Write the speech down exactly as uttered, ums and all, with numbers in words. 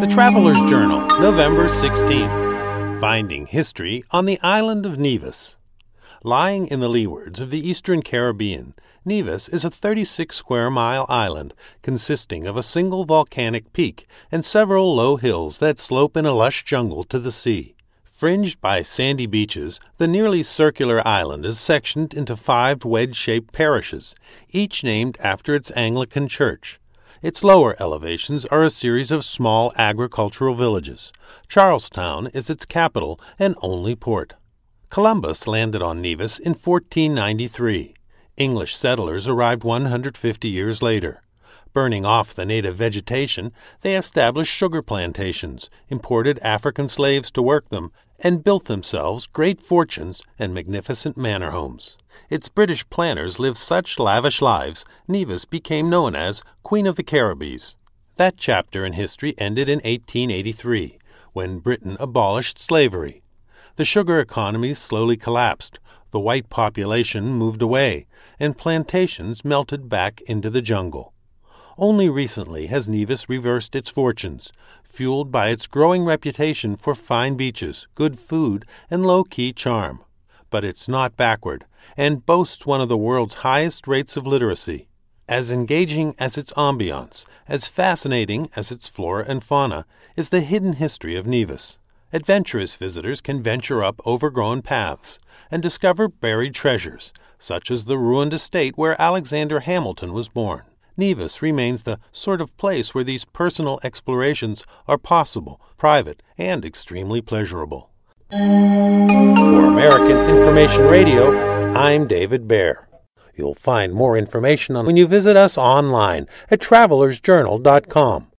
The Traveler's Journal, November sixteenth. Finding History on the Island of Nevis. Lying in the leewards of the eastern Caribbean, Nevis is a thirty-six square mile island consisting of a single volcanic peak and several low hills that slope in a lush jungle to the sea. Fringed by sandy beaches, the nearly circular island is sectioned into five wedge-shaped parishes, each named after its Anglican church. Its lower elevations are a series of small agricultural villages. Charlestown is its capital and only port. Columbus landed on Nevis in fourteen ninety-three. English settlers arrived one hundred fifty years later. Burning off the native vegetation, they established sugar plantations, imported African slaves to work them, and built themselves great fortunes and magnificent manor homes. Its British planters lived such lavish lives, Nevis became known as Queen of the Caribbees. That chapter in history ended in eighteen eighty-three, when Britain abolished slavery. The sugar economy slowly collapsed, the white population moved away, and plantations melted back into the jungle. Only recently has Nevis reversed its fortunes, fueled by its growing reputation for fine beaches, good food, and low-key charm. But it's not backward, and boasts one of the world's highest rates of literacy. As engaging as its ambiance, as fascinating as its flora and fauna, is the hidden history of Nevis. Adventurous visitors can venture up overgrown paths and discover buried treasures, such as the ruined estate where Alexander Hamilton was born. Nevis remains the sort of place where these personal explorations are possible, private, and extremely pleasurable. For American Information Radio, I'm David Baer. You'll find more information on when you visit us online at travelers journal dot com.